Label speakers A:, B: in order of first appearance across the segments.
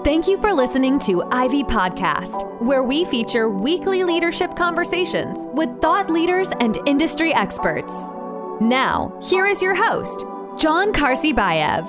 A: Thank you for listening to Ivy Podcast, where we feature weekly leadership conversations with thought leaders and industry experts. Now, here is your host, John Karsibayev.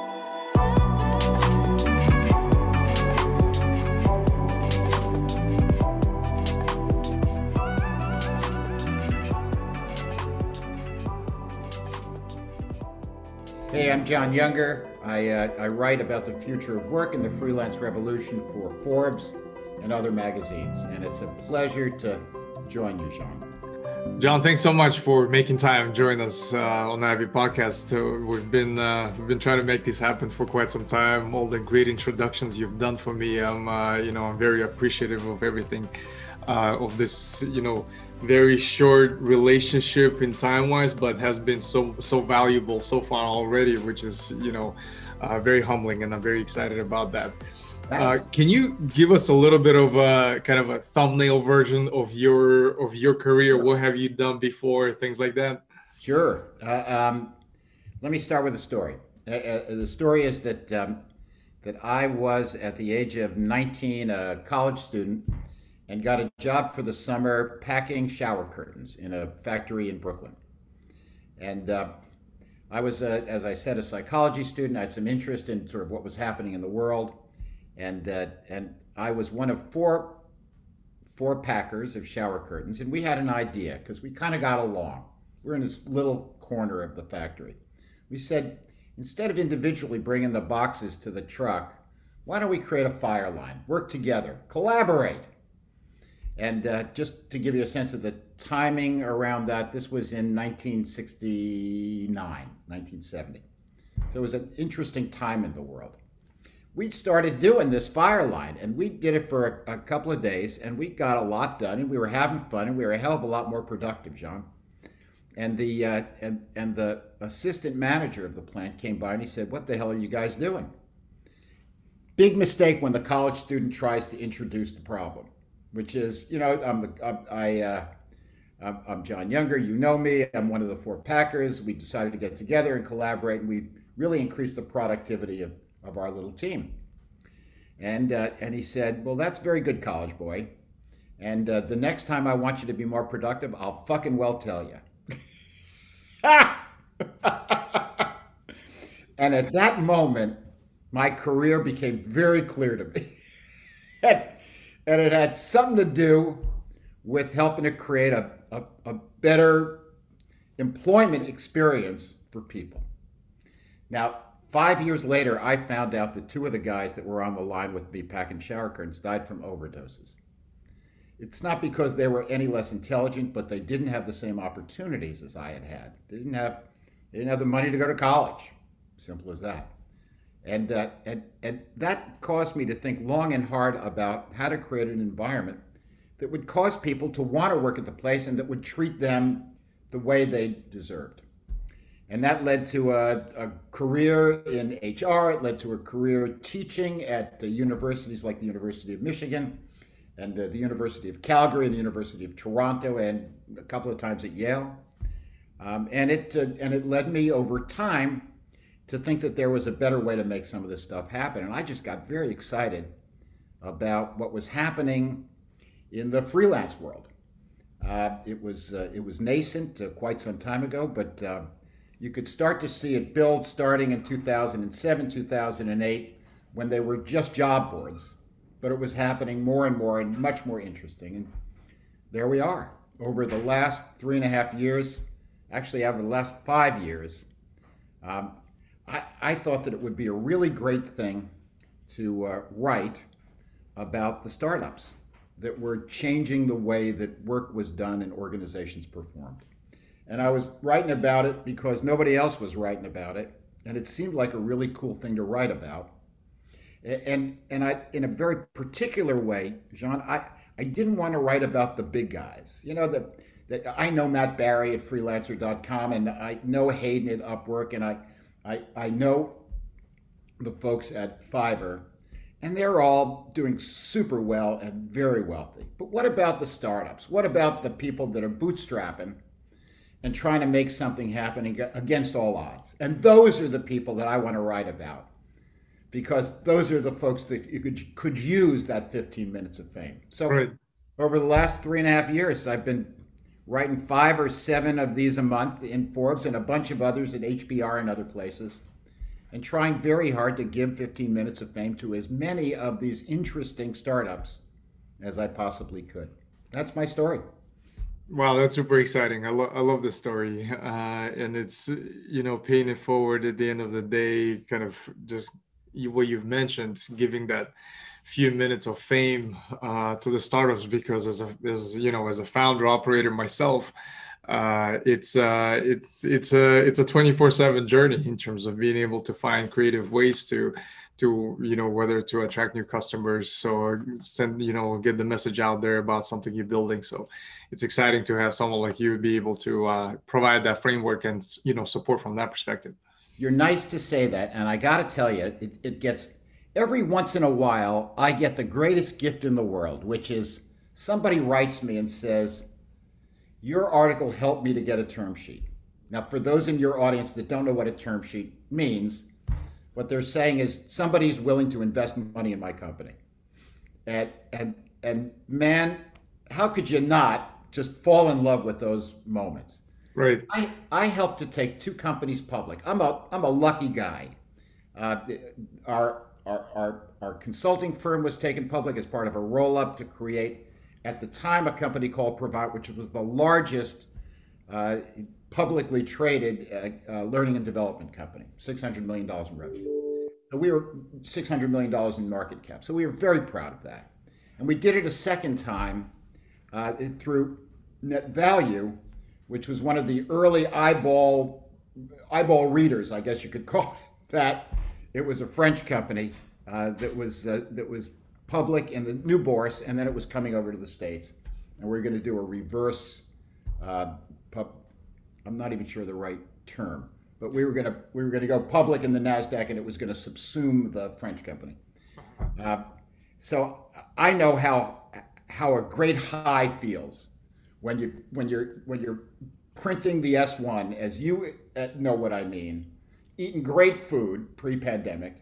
B: Hey, I'm John Younger. I write about the future of work and the freelance revolution for Forbes and other magazines, and it's a pleasure to join you, John.
C: John, thanks so much for making time to join us on the Ivy Podcast. We've been trying to make this happen for quite some time. All the great introductions you've done for me, I'm very appreciative of everything, of this, very short relationship in time-wise, but has been so valuable so far already, which is, very humbling, and I'm very excited about that. Can you give us a little bit of a kind of a thumbnail version of your career? What have you done before, things like that?
B: Sure. Let me start with a story. The story is that I was at the age of 19 a college student and got a job for the summer packing shower curtains in a factory in Brooklyn. And I was, as I said, a psychology student. I had some interest in sort of what was happening in the world. And I was one of four packers of shower curtains. And we had an idea, because we kind of got along. We're in this little corner of the factory. We said, instead of individually bringing the boxes to the truck, why don't we create a fire line, work together, collaborate? And just to give you a sense of the timing around that, this was in 1969, 1970. So it was an interesting time in the world. We started doing this fire line, and we did it for a couple of days, and we got a lot done, and we were having fun, and we were a hell of a lot more productive, John. And the and the assistant manager of the plant came by, and he said, "What the hell are you guys doing?" Big mistake when the college student tries to introduce the problem, which is, I'm John Younger, you know me, I'm one of the four packers. We decided to get together and collaborate, and we really increased the productivity of our little team. And he said, "Well, that's very good, college boy. And the next time I want you to be more productive, I'll fucking well tell you." And at that moment, my career became very clear to me. And it had something to do with helping to create a better employment experience for people. Now, 5 years later, I found out that two of the guys that were on the line with me packing shower curtains died from overdoses. It's not because they were any less intelligent, but they didn't have the same opportunities as I had had. They didn't have the money to go to college. Simple as that. And that caused me to think long and hard about how to create an environment that would cause people to want to work at the place and that would treat them the way they deserved. And that led to a career in HR. It led to a career teaching at universities like the University of Michigan and the University of Calgary, the University of Toronto, and a couple of times at Yale. And it led me over time to think that there was a better way to make some of this stuff happen. And I just got very excited about what was happening in the freelance world. It was nascent quite some time ago, but you could start to see it build starting in 2007, 2008, when they were just job boards. But it was happening more and more and much more interesting. And there we are. Over the last 3.5 years, actually over the last 5 years, I thought that it would be a really great thing to write about the startups that were changing the way that work was done and organizations performed. And I was writing about it because nobody else was writing about it, and it seemed like a really cool thing to write about. And I, in a very particular way, Jean, I didn't want to write about the big guys. I know Matt Barry at freelancer.com, and I know Hayden at Upwork, and I know the folks at Fiverr, and they're all doing super well and very wealthy. But what about the startups? What about the people that are bootstrapping and trying to make something happen against all odds? And those are the people that I want to write about. because those are the folks that you could use that 15 minutes of fame. So
C: Right.
B: over the last 3.5 years, I've been writing 5 or 7 of these a month in Forbes and a bunch of others at HBR and other places, and trying very hard to give 15 minutes of fame to as many of these interesting startups as I possibly could. That's my story.
C: Wow, that's super exciting. I love this story. And it's, paying it forward at the end of the day, kind of just what you've mentioned, giving that few minutes of fame to the startups, because as a founder operator myself, it's a 24/7 journey in terms of being able to find creative ways to whether to attract new customers or get the message out there about something you're building. So it's exciting to have someone like you be able to provide that framework and support from that perspective.
B: You're nice to say that, and I got to tell you, it gets, every once in a while, I get the greatest gift in the world, which is somebody writes me and says, your article helped me to get a term sheet. Now, for those in your audience that don't know what a term sheet means, what they're saying is somebody's willing to invest money in my company. And man, how could you not just fall in love with those moments?
C: Right.
B: I helped to take 2 companies public. I'm a lucky guy. Our consulting firm was taken public as part of a roll-up to create, at the time, a company called Provide, which was the largest publicly traded learning and development company, $600 million in revenue. So we were $600 million in market cap. So we were very proud of that. And we did it a second time through Net Value, which was one of the early eyeball readers, I guess you could call it that. It was a French company that was public in the New Bourse, and then it was coming over to the States. And we're going to do a reverse I'm not even sure the right term, but we were going to go public in the NASDAQ, and it was going to subsume the French company. So I know how a great high feels when you're printing the S1, as you know what I mean, eating great food pre-pandemic,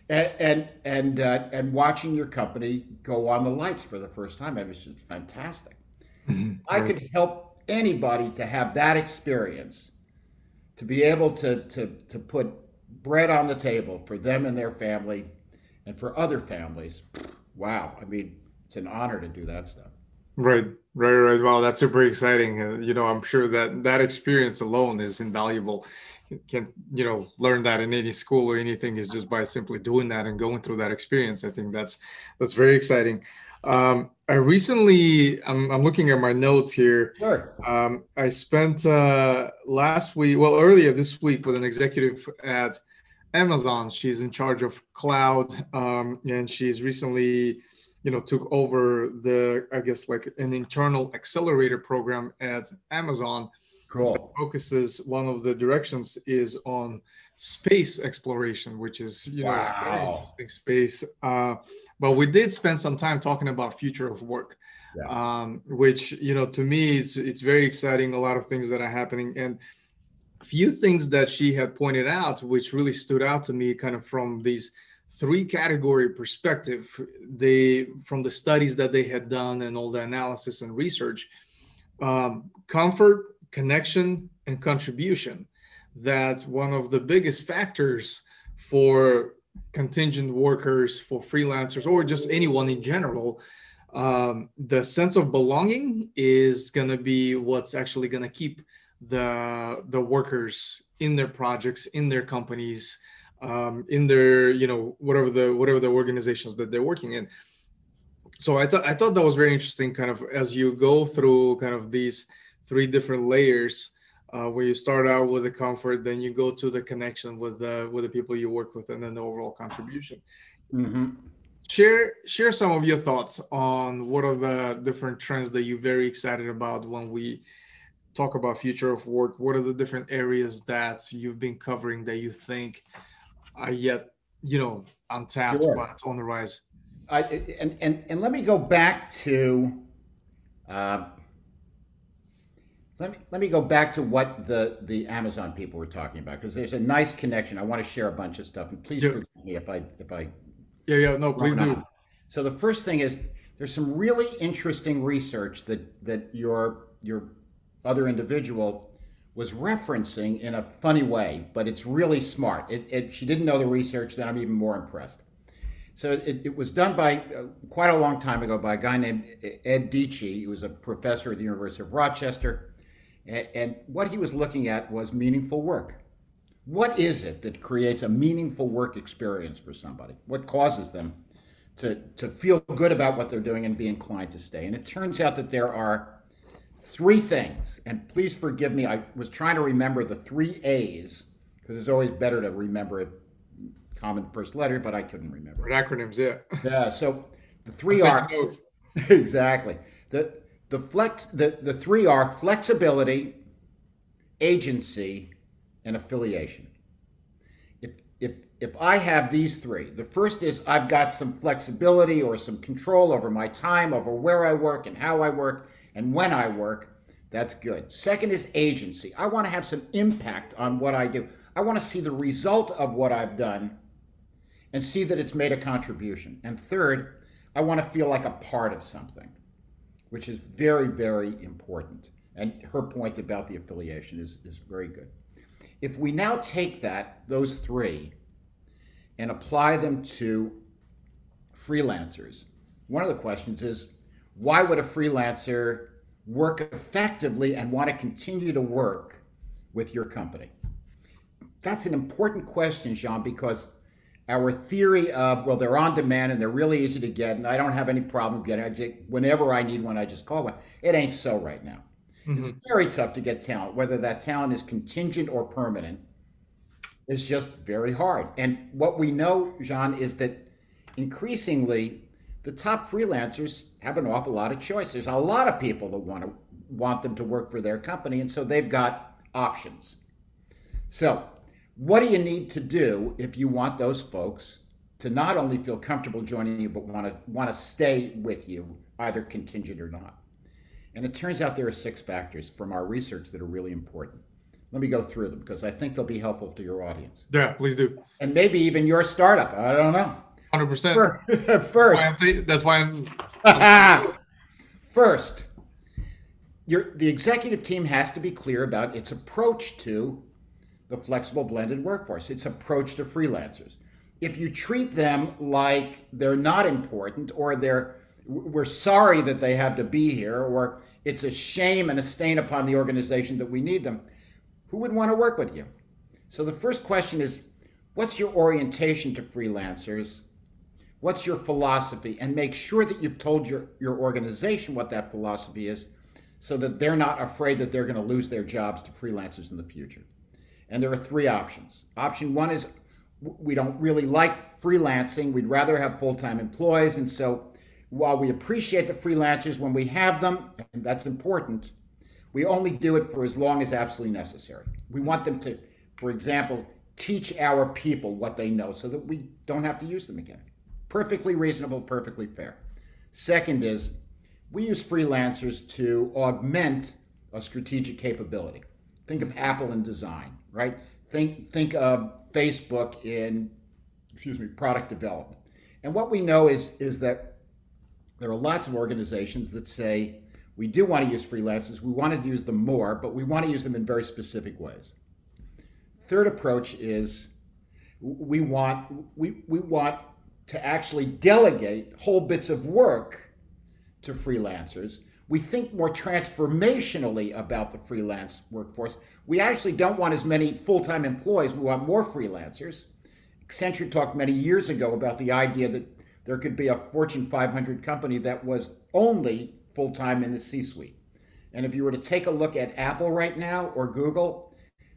B: and watching your company go on the lights for the first time. It was just fantastic. I could help anybody to have that experience, to be able to put bread on the table for them and their family and for other families. Wow. I mean, it's an honor to do that stuff.
C: Right. Wow, that's super exciting. I'm sure that experience alone is invaluable. You can't, learn that in any school or anything. Is just by simply doing that and going through that experience. I think that's very exciting. I recently, I'm looking at my notes here.
B: Sure.
C: I spent earlier this week with an executive at Amazon. She's in charge of cloud, and she's recently, took over an internal accelerator program at Amazon.
B: Cool.
C: That focuses, one of the directions is on space exploration, which is,
B: Wow.
C: a very interesting space. But we did spend some time talking about future of work, which, to me, it's very exciting. A lot of things that are happening, and a few things that she had pointed out, which really stood out to me, kind of from these 3 category perspective, from the studies that they had done and all the analysis and research, comfort, connection, and contribution. That one of the biggest factors for contingent workers, for freelancers, or just anyone in general, the sense of belonging is going to be what's actually going to keep the workers in their projects, in their companies, in their whatever the organizations that they're working in. So I thought that was very interesting, kind of as you go through kind of these 3 different layers. Where you start out with the comfort, then you go to the connection with the people you work with, and then the overall contribution.
B: Mm-hmm.
C: Share some of your thoughts on what are the different trends that you're very excited about when we talk about future of work. What are the different areas that you've been covering that you think are yet untapped,
B: Sure.
C: but on the rise?
B: And let me go back to Let me go back to what the Amazon people were talking about, because there's a nice connection. I want to share a bunch of stuff, and please forgive me if I
C: No, please do.
B: So the first thing is there's some really interesting research that your other individual was referencing in a funny way, but it's really smart. She didn't know the research, then I'm even more impressed. So it was done by quite a long time ago by a guy named Ed Dietschy, who was a professor at the University of Rochester. And what he was looking at was meaningful work. What is it that creates a meaningful work experience for somebody? What causes them to feel good about what they're doing and be inclined to stay? And it turns out that there are three things. And please forgive me, I was trying to remember the three A's, because it's always better to remember a common first letter, but I couldn't remember.
C: With acronyms, yeah.
B: Yeah, so the three are...
C: Notes.
B: Exactly. The three are flexibility, agency, and affiliation. If I have these three, the first is I've got some flexibility or some control over my time, over where I work and how I work and when I work, that's good. Second is agency. I want to have some impact on what I do. I want to see the result of what I've done and see that it's made a contribution. And third, I want to feel like a part of something, which is very, very important. And her point about the affiliation is very good. If we now take those three, and apply them to freelancers, one of the questions is, why would a freelancer work effectively and want to continue to work with your company? That's an important question, Jean, because our theory of, well, they're on demand and they're really easy to get and I don't have any problem getting it. Whenever I need one, I just call one. It ain't so right now. Mm-hmm. It's very tough to get talent, whether that talent is contingent or permanent. It's just very hard. And what we know, Jean, is that increasingly the top freelancers have an awful lot of choice. There's a lot of people that want them to work for their company, and so they've got options. So what do you need to do if you want those folks to not only feel comfortable joining you, but want to stay with you, either contingent or not? And it turns out there are 6 factors from our research that are really important. Let me go through them because I think they'll be helpful to your audience.
C: Yeah, please do.
B: And maybe even your startup. I don't know.
C: 100%.
B: First.
C: That's why I'm
B: First, the executive team has to be clear about its approach to the flexible blended workforce, its approach to freelancers. If you treat them like they're not important, or we're sorry that they have to be here, or it's a shame and a stain upon the organization that we need them, who would want to work with you? So the first question is, what's your orientation to freelancers? What's your philosophy? And make sure that you've told your organization what that philosophy is so that they're not afraid that they're going to lose their jobs to freelancers in the future. And there are 3 options. Option 1 is we don't really like freelancing. We'd rather have full-time employees. And so while we appreciate the freelancers when we have them, and that's important, we only do it for as long as absolutely necessary. We want them to, for example, teach our people what they know so that we don't have to use them again. Perfectly reasonable, perfectly fair. Second is, we use freelancers to augment a strategic capability. Think of Apple in design, right? Think of Facebook in, product development. And what we know is that there are lots of organizations that say, we do want to use freelancers, we want to use them more, but we want to use them in very specific ways. Third approach is we want to actually delegate whole bits of work to freelancers. We think more transformationally about the freelance workforce. We actually don't want as many full-time employees, we want more freelancers. Accenture talked many years ago about the idea that there could be a Fortune 500 company that was only full-time in the C-suite. And if you were to take a look at Apple right now or Google,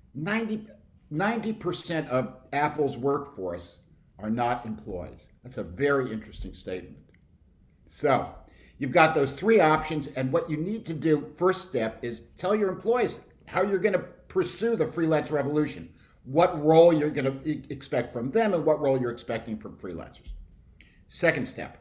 B: 90% of Apple's workforce are not employees. That's a very interesting statement. So you've got those 3 options, and what you need to do, first step, is tell your employees how you're going to pursue the freelance revolution, what role you're going to expect from them and what role you're expecting from freelancers. Second step,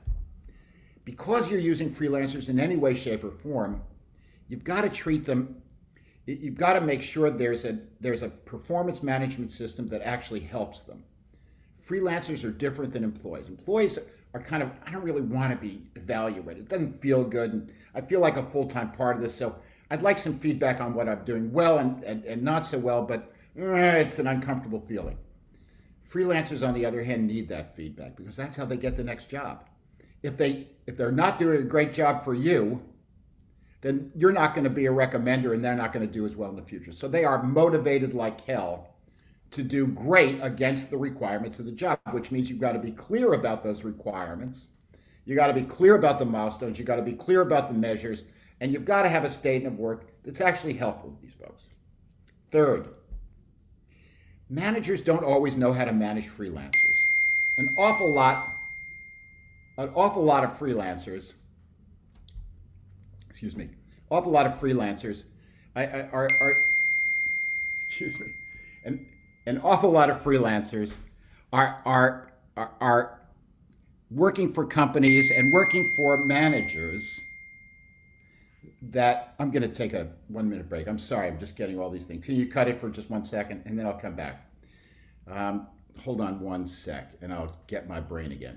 B: because you're using freelancers in any way, shape, or form, you've got to treat them You've got to make sure there's a performance management system that actually helps them. Freelancers are different than employees. Employees are kind of, I don't really want to be evaluated. It doesn't feel good, and I feel like a full-time part of this, so I'd like some feedback on what I'm doing well and not so well, but it's an uncomfortable feeling. Freelancers, on the other hand, need that feedback because that's how they get the next job. If they're not doing a great job for you, then you're not going to be a recommender and they're not going to do as well in the future. So they are motivated like hell to do great against the requirements of the job, which means you've got to be clear about those requirements. You got to be clear about the milestones. You got to be clear about the measures, and you've got to have a statement of work that's actually helpful to these folks. Third, managers don't always know how to manage freelancers. An awful lot of freelancers, an awful lot of freelancers are working for companies and working for managers that, I'm going to take a 1-minute break. I'm sorry, I'm just getting all these things. Can you cut it for just 1 second and then I'll come back? Hold on 1 sec and I'll get my brain again.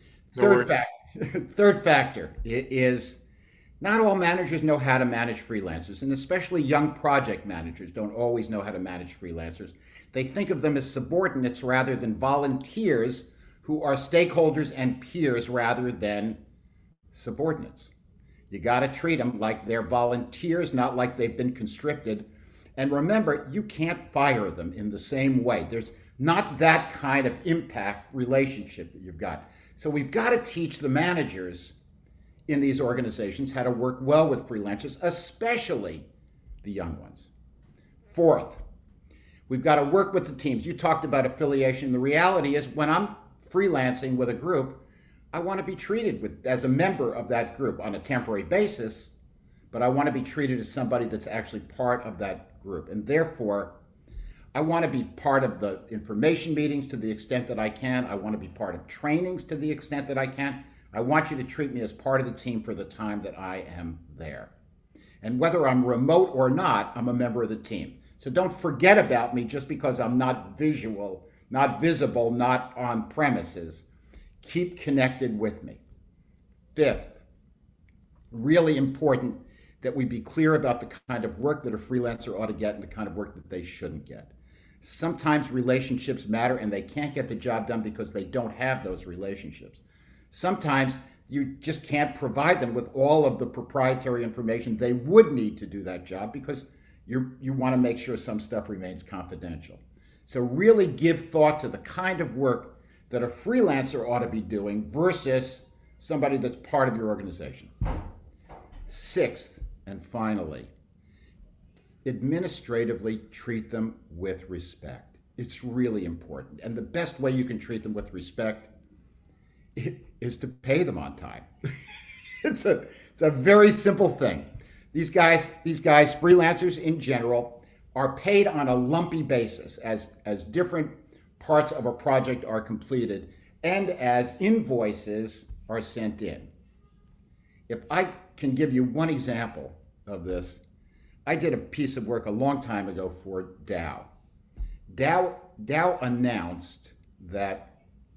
B: Third factor is not all managers know how to manage freelancers, and especially young project managers don't always know how to manage freelancers. They think of them as subordinates rather than volunteers who are stakeholders and peers rather than subordinates. You got to treat them like they're volunteers, not like they've been conscripted. And remember, you can't fire them in the same way. There's not that kind of impact relationship that you've got. So we've got to teach the managers in these organizations how to work well with freelancers, especially the young ones. Fourth, we've got to work with the teams. You talked about affiliation. The reality is when I'm freelancing with a group, I want to be treated as a member of that group on a temporary basis, but I want to be treated as somebody that's actually part of that group. And therefore, I want to be part of the information meetings to the extent that I can. I want to be part of trainings to the extent that I can. I want you to treat me as part of the team for the time that I am there. And whether I'm remote or not, I'm a member of the team. So don't forget about me just because I'm not visible, not on premises. Keep connected with me. Fifth, really important that we be clear about the kind of work that a freelancer ought to get and the kind of work that they shouldn't get. Sometimes relationships matter and they can't get the job done because they don't have those relationships. Sometimes you just can't provide them with all of the proprietary information they would need to do that job because you want to make sure some stuff remains confidential. So really give thought to the kind of work that a freelancer ought to be doing versus somebody that's part of your organization. Sixth, and finally, administratively treat them with respect. It's really important. And the best way you can treat them with respect is to pay them on time. It's a very simple thing. These guys, freelancers in general, are paid on a lumpy basis as different parts of a project are completed and as invoices are sent in. If I can give you one example of this, I did a piece of work a long time ago for Dow. Dow announced that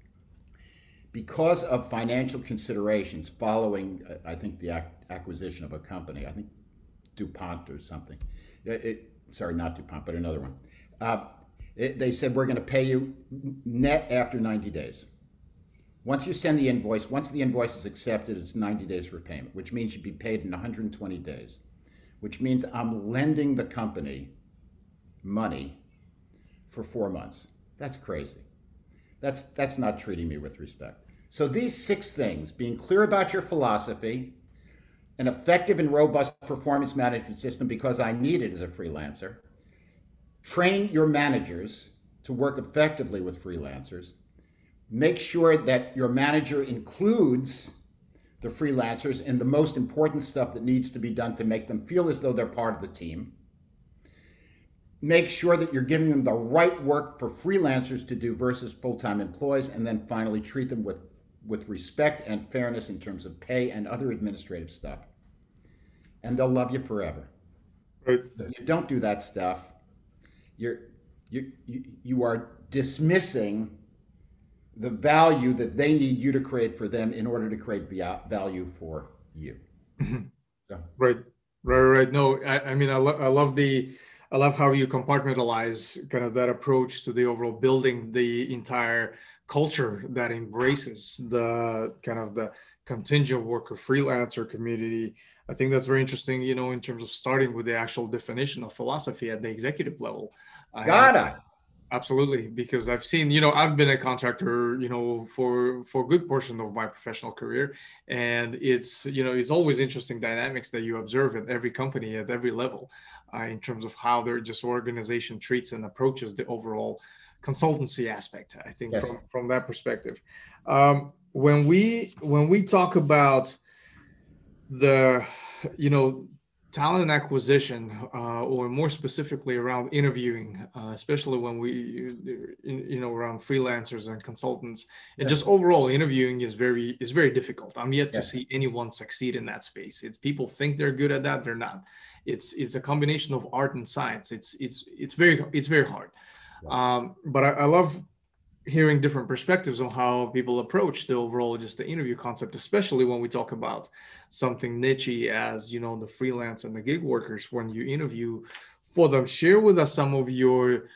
B: because of financial considerations following, I think, the acquisition of a company, I think DuPont or something. Sorry, not DuPont, but another one. They said, we're going to pay you net after 90 days. Once you send the invoice, once the invoice is accepted, it's 90 days for payment, which means you'd be paid in 120 days, which means I'm lending the company money for 4 months. That's crazy. That's not treating me with respect. So these 6 things, being clear about your philosophy, an effective and robust performance management system because I need it as a freelancer, train your managers to work effectively with freelancers, make sure that your manager includes the freelancers in the most important stuff that needs to be done to make them feel as though they're part of the team. Make sure that you're giving them the right work for freelancers to do versus full-time employees, and then finally treat them with respect and fairness in terms of pay and other administrative stuff. And they'll love you forever.
C: Right.
B: You don't do that stuff, you're you are dismissing the value that they need you to create for them in order to create value for you. So.
C: Right, right. No, I mean, I love how you compartmentalize kind of that approach to the overall building the entire culture that embraces the kind of the contingent worker freelancer community. I think that's very interesting, in terms of starting with the actual definition of philosophy at the executive level.
B: Gotta.
C: Absolutely, because I've seen, I've been a contractor, for a good portion of my professional career, and it's always interesting dynamics that you observe at every company at every level, in terms of how their just organization treats and approaches the overall consultancy aspect. I think, yes, from that perspective, when we talk about the talent acquisition, or more specifically around interviewing, especially when around freelancers and consultants, and just overall interviewing is very difficult. I'm yet to see anyone succeed in that space. It's people think they're good at that, they're not. It's a combination of art and science. It's very hard. But I love hearing different perspectives on how people approach the overall just the interview concept, especially when we talk about something niche as the freelance and the gig workers. When you interview for them, share with us some of your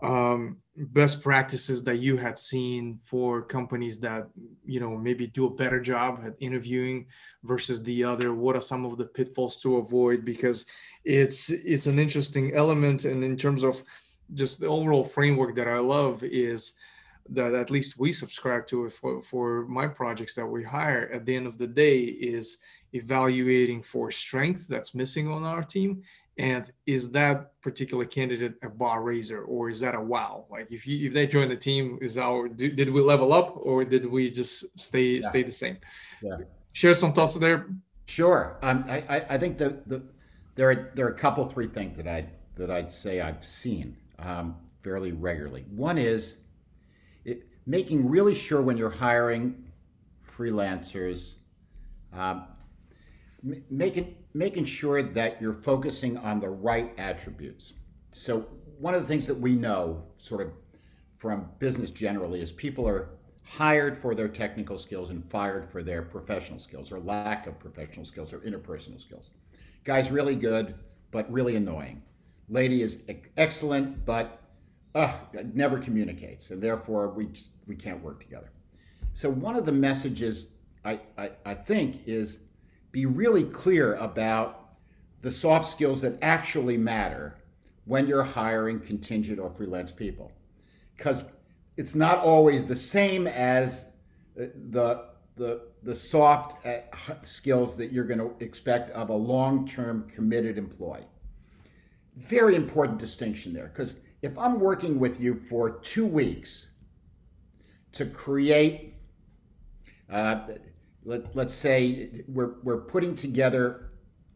C: best practices that you had seen for companies that maybe do a better job at interviewing versus the other. What are some of the pitfalls to avoid? Because it's an interesting element, and in terms of just the overall framework that I love is that at least we subscribe to it for my projects that we hire, at the end of the day, is evaluating for strength that's missing on our team. And is that particular candidate a bar raiser, or is that a wow? Like if they join the team, did we level up, or did we just stay the same? Yeah. Share some thoughts there.
B: Sure. I think there are a couple, three things that I'd say I've seen fairly regularly. One is making really sure when you're hiring freelancers, making sure that you're focusing on the right attributes. So one of the things that we know sort of from business generally is people are hired for their technical skills and fired for their professional skills, or lack of professional skills or interpersonal skills. Guy's really good, but really annoying. Lady is excellent, but never communicates, and therefore we can't work together. So one of the messages I think is be really clear about the soft skills that actually matter when you're hiring contingent or freelance people, because it's not always the same as the soft skills that you're going to expect of a long-term committed employee. Very important distinction there, because if I'm working with you for 2 weeks to create, let's say we're putting together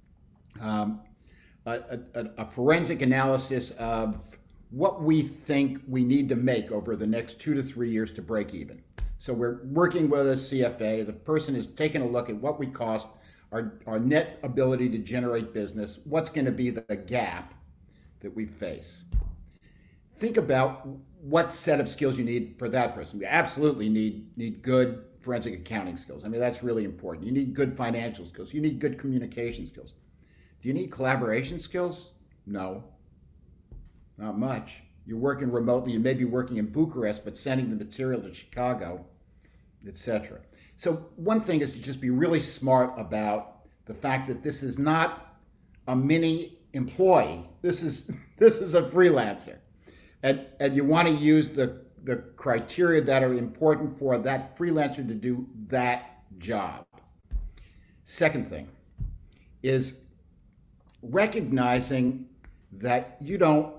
B: a forensic analysis of what we think we need to make over the next 2 to 3 years to break even. So we're working with a CFA. The person is taking a look at what we cost, our net ability to generate business, what's going to be the gap that we face. Think about what set of skills you need for that person. We absolutely need good forensic accounting skills. I mean, that's really important. You need good financial skills. You need good communication skills. Do you need collaboration skills? No, not much. You're working remotely. You may be working in Bucharest, but sending the material to Chicago, etc. So one thing is to just be really smart about the fact that this is not a mini employee. This is a freelancer. And you want to use the criteria that are important for that freelancer to do that job. Second thing is recognizing that you don't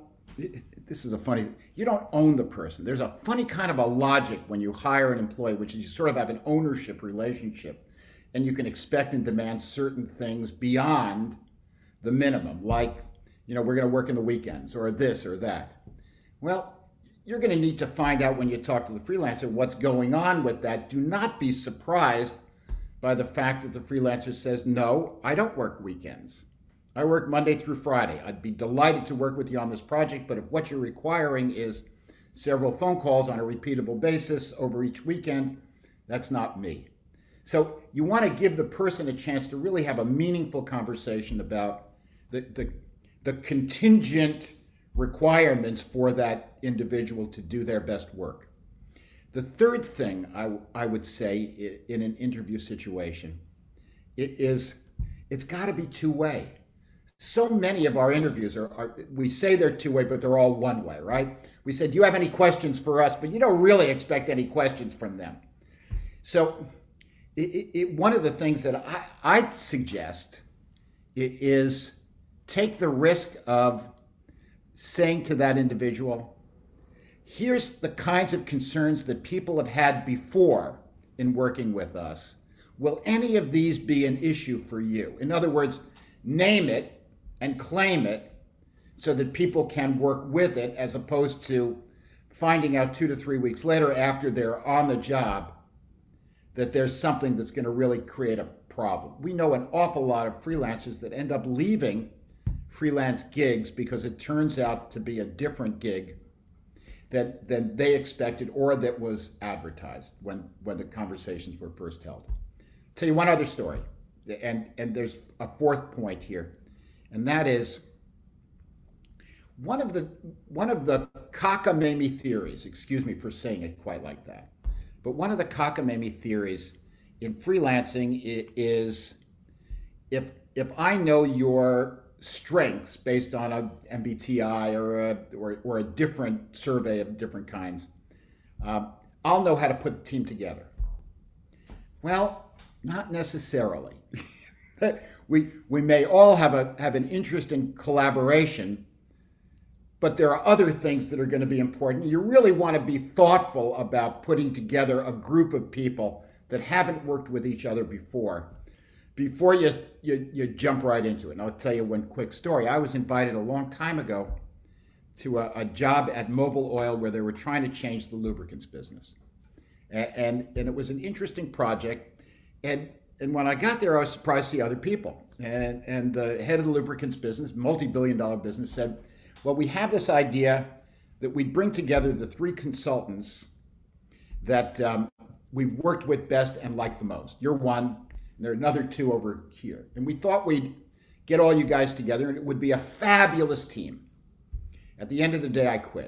B: own the person. There's a funny kind of a logic when you hire an employee, which is you sort of have an ownership relationship, and you can expect and demand certain things beyond the minimum, like, we're going to work in the weekends, or this or that. Well, you're going to need to find out when you talk to the freelancer what's going on with that. Do not be surprised by the fact that the freelancer says, no, I don't work weekends. I work Monday through Friday. I'd be delighted to work with you on this project, but if what you're requiring is several phone calls on a repeatable basis over each weekend, that's not me. So you want to give the person a chance to really have a meaningful conversation about the contingent requirements for that individual to do their best work. The third thing I would say in an interview situation is it's got to be two-way. So many of our interviews we say they're two-way, but they're all one-way, right? We said, do you have any questions for us? But you don't really expect any questions from them. So one of the things that I'd suggest is take the risk of saying to that individual, here's the kinds of concerns that people have had before in working with us. Will any of these be an issue for you? In other words, name it and claim it so that people can work with it, as opposed to finding out 2 to 3 weeks later after they're on the job that there's something that's going to really create a problem. We know an awful lot of freelancers that end up leaving freelance gigs because it turns out to be a different gig than they expected or that was advertised when the conversations were first held. Tell you one other story, and there's a fourth point here, and that is one of the cockamamie theories, excuse me for saying it quite like that, but one of the cockamamie theories in freelancing is if I know your strengths based on a MBTI or a different survey of different kinds, I'll know how to put the team together. Well, not necessarily. We may all have an interest in collaboration, but there are other things that are going to be important. You really want to be thoughtful about putting together a group of people that haven't worked with each other before you jump right into it. And I'll tell you one quick story. I was invited a long time ago to a job at Mobil Oil where they were trying to change the lubricants business. And it was an interesting project. And when I got there, I was surprised to see other people. And the head of the lubricants business, multi-billion-dollar business, said, well, we have this idea that we'd bring together the 3 consultants that we've worked with best and like the most. You're one, and there are another 2 over here. And we thought we'd get all you guys together, and it would be a fabulous team. At the end of the day, I quit.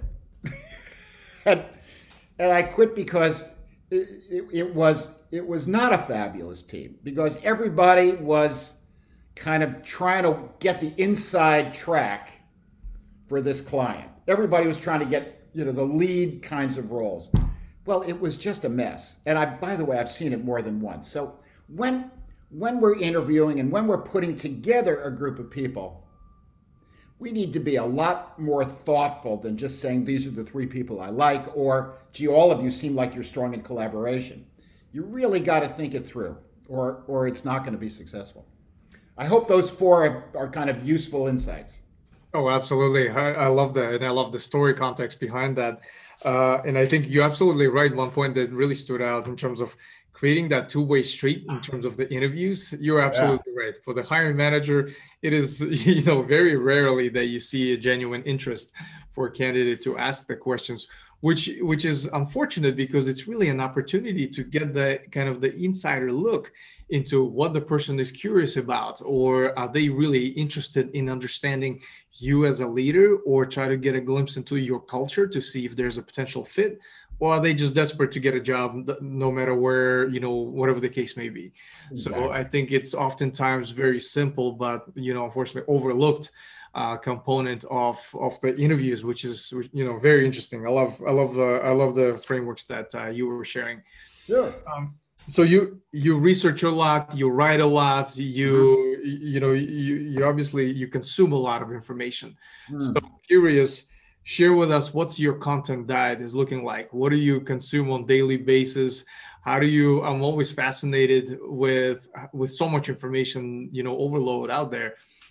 B: and I quit because it was not a fabulous team, because everybody was kind of trying to get the inside track for this client. Everybody was trying to get, the lead kinds of roles. Well, it was just a mess. And by the way, I've seen it more than once. So when we're interviewing and when we're putting together a group of people, we need to be a lot more thoughtful than just saying these are the 3 people I like, or gee, all of you seem like you're strong in collaboration. You really got to think it through, or it's not going to be successful. I hope those 4 are kind of useful insights.
C: Oh, absolutely. I love that. And I love the story context behind that. And I think you're absolutely right. One point that really stood out in terms of creating that two-way street in terms of the interviews. You're absolutely right. For the hiring manager, it is, very rarely that you see a genuine interest for a candidate to ask the questions, which is unfortunate, because it's really an opportunity to get the kind of the insider look into what the person is curious about, or are they really interested in understanding you as a leader, or try to get a glimpse into your culture to see if there's a potential fit, or are they just desperate to get a job no matter where, whatever the case may be. Exactly. So I think it's oftentimes very simple, but, unfortunately overlooked component of the interviews, which is, very interesting. I love the frameworks that you were sharing.
B: Sure.
C: So you research a lot, you write a lot, you obviously you consume a lot of information. So I'm curious, share with us what's your content diet is looking like. What do you consume on a daily basis? I'm always fascinated with so much information, overload out there.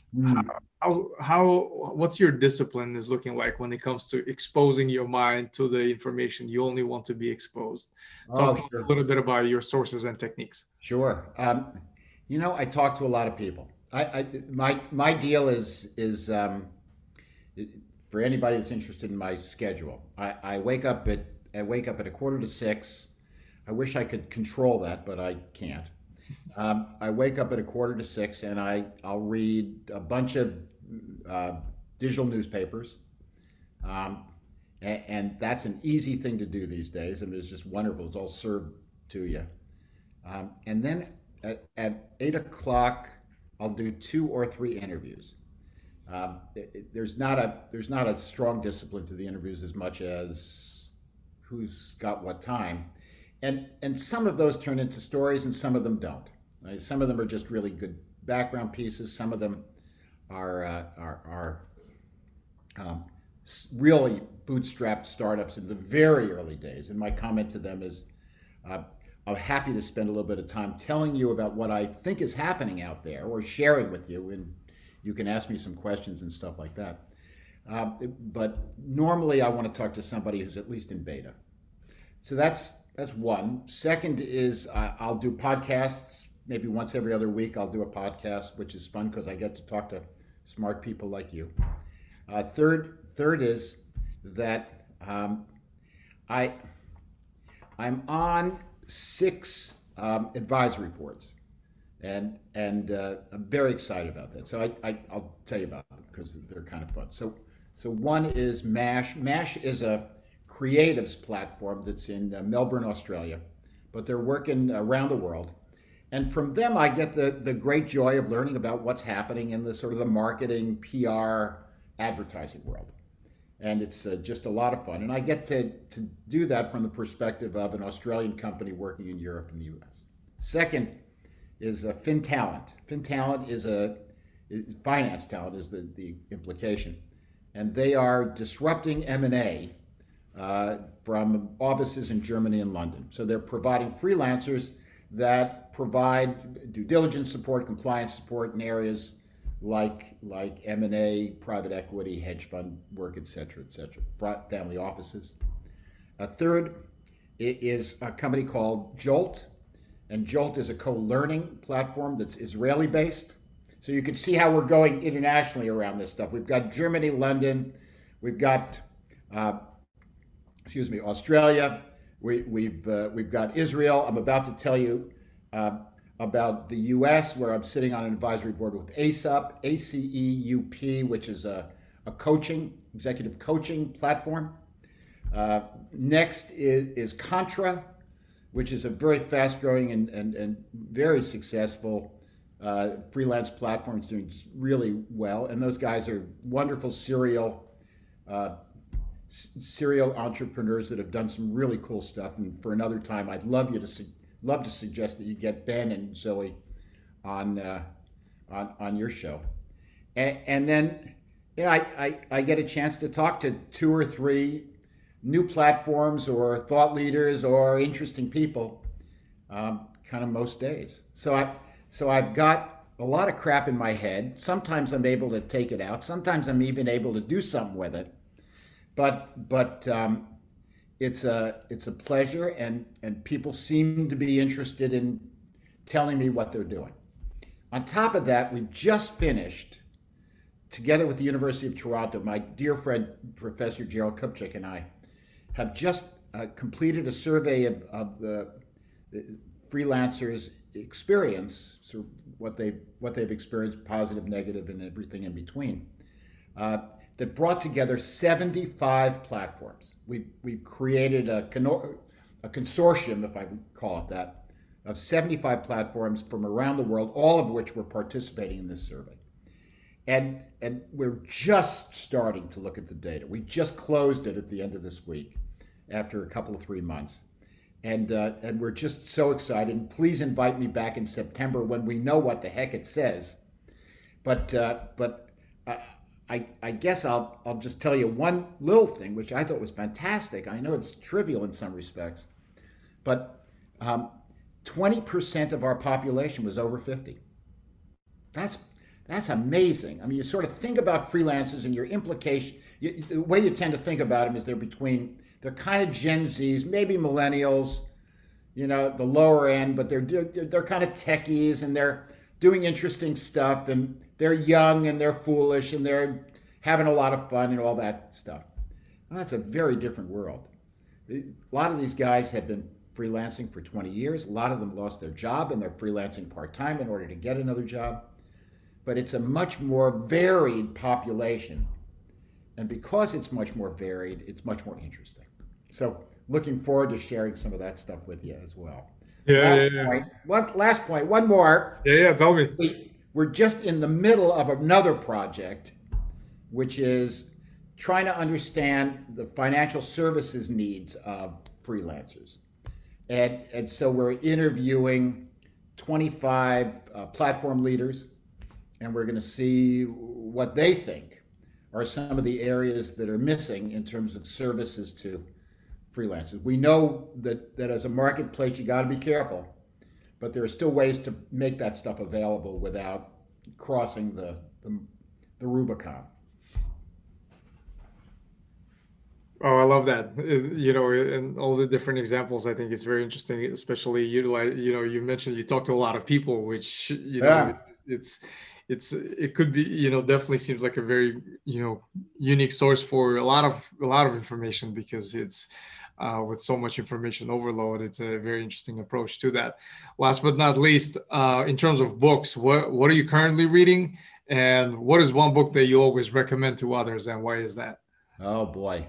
C: What's your discipline is looking like when it comes to exposing your mind to the information you only want to be exposed? Talk a little bit about your sources and techniques.
B: Sure. I talk to a lot of people, My deal is for anybody that's interested in my schedule. I wake up at 5:45. I wish I could control that, but I can't. I wake up at 5:45 and I'll read a bunch of digital newspapers. And that's an easy thing to do these days. I mean, it's just wonderful. It's all served to you. And then at 8 o'clock, I'll do 2 or 3 interviews. There's not a strong discipline to the interviews as much as who's got what time. And some of those turn into stories and some of them don't. Right? Some of them are just really good background pieces. Some of them are really bootstrapped startups in the very early days. And my comment to them is, I'm happy to spend a little bit of time telling you about what I think is happening out there or sharing with you, and you can ask me some questions and stuff like that. But normally I want to talk to somebody who's at least in beta. So that's one. Second is I'll do podcasts. Maybe once every other week I'll do a podcast, which is fun because I get to talk to smart people like you. Third is that I'm on 6 advisory boards, and I'm very excited about that. So I'll tell you about them because they're kind of fun. So one is MASH. MASH is a creatives platform that's in Melbourne, Australia, but they're working around the world. And from them, I get the great joy of learning about what's happening in the sort of the marketing, PR, advertising world. And it's just a lot of fun. And I get to do that from the perspective of an Australian company working in Europe and the US. Second is FinTalent. FinTalent is finance talent is the implication. And they are disrupting M&A from offices in Germany and London. So they're providing freelancers that provide due diligence support, compliance support in areas like M&A, private equity, hedge fund work, et cetera, family offices. Third is a company called Jolt, and Jolt is a co-learning platform that's Israeli-based. So you can see how we're going internationally around this stuff. We've got Germany, London, we've got Australia, we've got Israel. I'm about to tell you about the U.S., where I'm sitting on an advisory board with ACEUP, ACEUP, which is a executive coaching platform. Next is Contra, which is a very fast-growing and very successful freelance platform. It's doing really well, and those guys are wonderful serial entrepreneurs that have done some really cool stuff. And for another time, I'd love to suggest that you get Ben and Zoe on your show, and then I get a chance to talk to 2 or 3 new platforms or thought leaders or interesting people, kind of most days. So I've got a lot of crap in my head. Sometimes I'm able to take it out. Sometimes I'm even able to do something with it. But it's a pleasure, and people seem to be interested in telling me what they're doing. On top of that, we've just finished, together with the University of Toronto, my dear friend, Professor Gerald Kupchik, and I have just completed a survey of the freelancers' experience, so what they've experienced, positive, negative, and everything in between. That brought together 75 platforms. We've created a consortium, if I would call it that, of 75 platforms from around the world, all of which were participating in this survey. And we're just starting to look at the data. We just closed it at the end of this week, after a couple of 3 months. And we're just so excited. Please invite me back in September when we know what the heck it says. But I guess I'll just tell you one little thing, which I thought was fantastic. I know it's trivial in some respects, but 20% of our population was over 50. That's amazing. I mean, you sort of think about freelancers and your implication. The way you tend to think about them is they're kind of Gen Zs, maybe millennials, the lower end, but they're kind of techies, and they're doing interesting stuff, and they're young and they're foolish and they're having a lot of fun and all that stuff. Well, that's a very different world. A lot of these guys have been freelancing for 20 years. A lot of them lost their job and they're freelancing part-time in order to get another job. But it's a much more varied population. And because it's much more varied, it's much more interesting. So looking forward to sharing some of that stuff with you as well. Last point, one more.
C: Yeah, tell me.
B: We're just in the middle of another project, which is trying to understand the financial services needs of freelancers. And so we're interviewing 25 platform leaders, and we're going to see what they think are some of the areas that are missing in terms of services to freelancers. We know that as a marketplace, you got to be careful, but there are still ways to make that stuff available without crossing the Rubicon.
C: Oh, I love that. And all the different examples, I think it's very interesting, especially you mentioned you talk to a lot of people, which, it could be, definitely seems like a very, unique source for a lot of information, because it's, with so much information overload, it's a very interesting approach to that. Last but not least, in terms of books, what are you currently reading, and what is one book that you always recommend to others, and why is that?
B: Oh boy.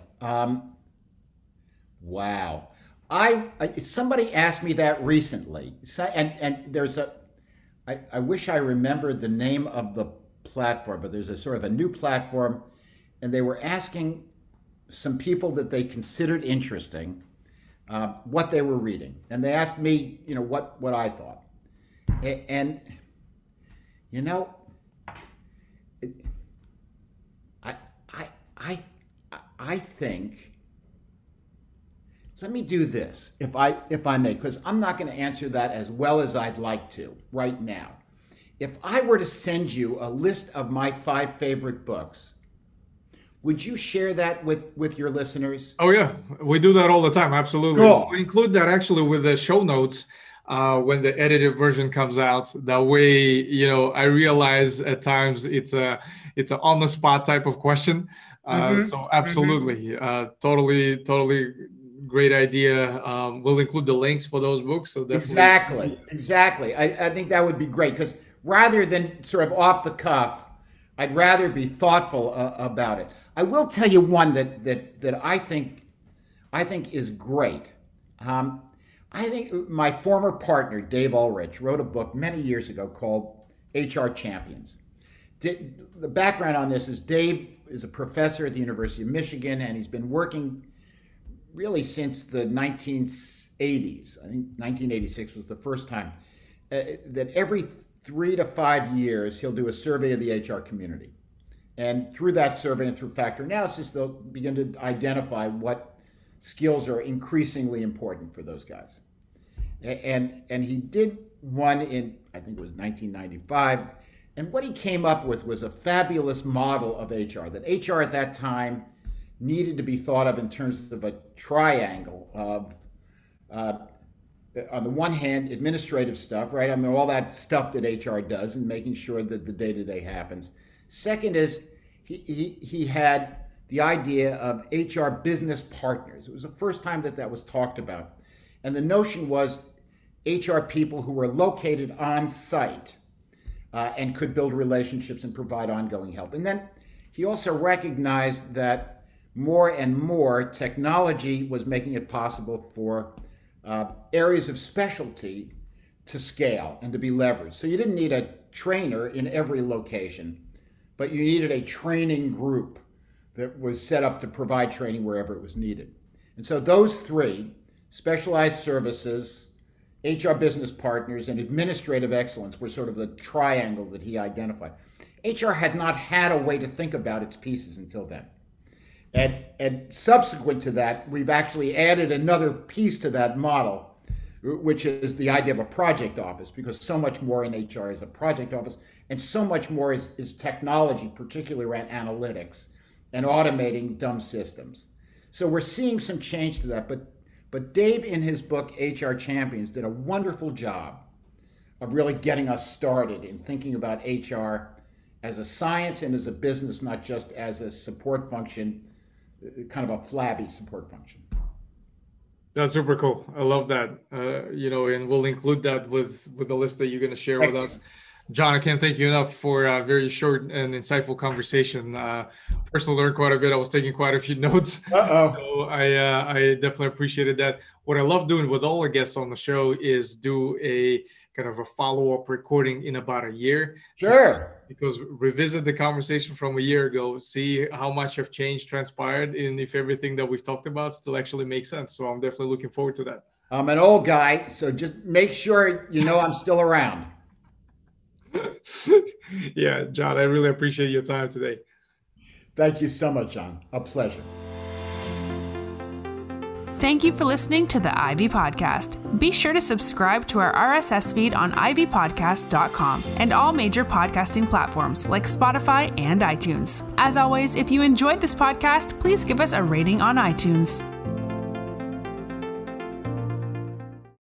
B: Wow. Somebody asked me that recently. And there's I wish I remembered the name of the platform, but there's a sort of a new platform, and they were asking some people that they considered interesting what they were reading. And they asked me, what I thought. And I think, let me do this, if I may, because I'm not going to answer that as well as I'd like to right now. If I were to send you a list of my 5 favorite books, would you share that with your listeners?
C: Oh yeah, we do that all the time. Absolutely.
B: Cool.
C: We include that actually with the show notes when the edited version comes out. That way, I realize at times it's a on the spot type of question. So absolutely, totally great idea. We'll include the links for those books. So definitely.
B: Exactly. I think that would be great, because rather than sort of off the cuff, I'd rather be thoughtful about it. I will tell you one that I think is great. I think my former partner, Dave Ulrich, wrote a book many years ago called HR Champions. The background on this is Dave is a professor at the University of Michigan, and he's been working really since the 1980s. I think 1986 was the first time that every 3 to 5 years he'll do a survey of the HR community. And through that survey and through factor analysis, they'll begin to identify what skills are increasingly important for those guys. And he did one in, I think it was 1995. And what he came up with was a fabulous model of HR, that HR at that time needed to be thought of in terms of a triangle of, on the one hand, administrative stuff, right? I mean, all that stuff that HR does and making sure that the day-to-day happens. Second is he had the idea of HR business partners. It was the first time that was talked about. And the notion was HR people who were located on site and could build relationships and provide ongoing help. And then he also recognized that more and more technology was making it possible for areas of specialty to scale and to be leveraged. So you didn't need a trainer in every location, but you needed a training group that was set up to provide training wherever it was needed. And so those 3, specialized services, HR business partners, and administrative excellence, were sort of the triangle that he identified. HR had not had a way to think about its pieces until then. And subsequent to that, we've actually added another piece to that model, which is the idea of a project office, because so much more in HR is a project office, and so much more is technology, particularly around analytics and automating dumb systems. So we're seeing some change to that, but Dave, in his book HR Champions, did a wonderful job really getting us started in thinking about HR as a science and as a business, not just as a support function, kind of a flabby support function.
C: That's super cool. I love that. And we'll include that with the list that you're going to share with us. John, I can't thank you enough for a very short and insightful conversation. Personally learned quite a bit. I was taking quite a few notes. So I definitely appreciated that. What I love doing with all our guests on the show is do a kind of a follow-up recording in about a year.
B: Sure.
C: Because revisit the conversation from a year ago, see how much have changed, transpired, and if everything that we've talked about still actually makes sense. So I'm definitely looking forward to that.
B: I'm an old guy, so just make sure you know I'm still around.
C: Yeah, John, I really appreciate your time today.
B: Thank you so much, John. A pleasure.
D: Thank you for listening to the Ivy Podcast. Be sure to subscribe to our RSS feed on ivypodcast.com and all major podcasting platforms like Spotify and iTunes. As always, if you enjoyed this podcast, please give us a rating on iTunes.